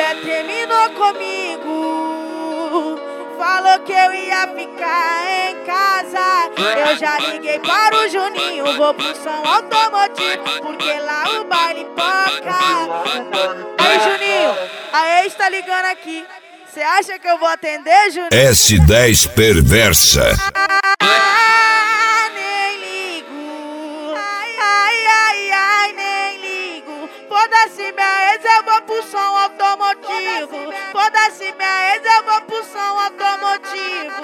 mulher terminou comigo, falou que eu ia ficar em casa. Eu já liguei para o Juninho, vou pro som automotivo, porque lá o baile toca. Aí, Juninho, a ex tá ligando aqui. Cê acha que eu vou atender, Juninho? S10 perversa. Nem ligo. Ai, nem ligo. Foda-se minha ex, eu vou pro som automotivo. Foda-se minha ex, eu vou pro som automotivo.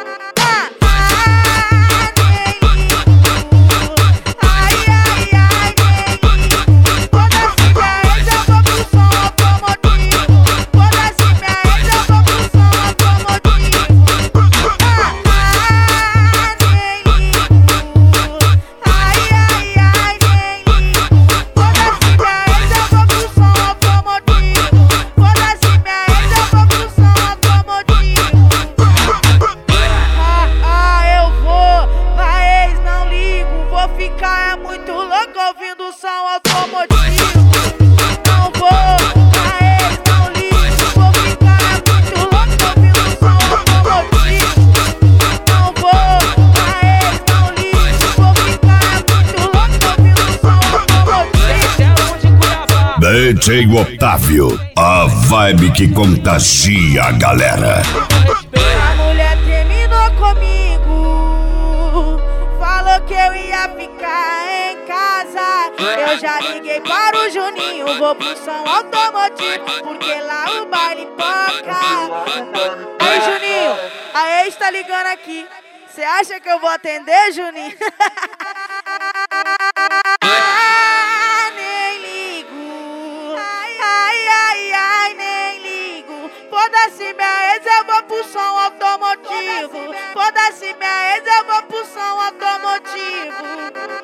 É muito louco ouvindo o som automotivo. Não vou, a ex não ligo. Vou ficar muito louco ouvindo o som automotivo. Não vou, a ex não ligo. Vou ficar muito louco ouvindo o som automotivo. DJ Otávio, a vibe que contagia a galera. A mulher terminou comigo, falou que eu ia ficar em casa. Eu já liguei para o Juninho, vou pro som automotivo, porque lá o baile toca. Aí, Juninho, a ex tá ligando aqui. Cê acha que eu vou atender, Juninho? Nem ligo. Ai, nem ligo. Foda-se minha ex, eu vou pro som automotivo. Foda-se minha ex, eu vou pro som automotivo.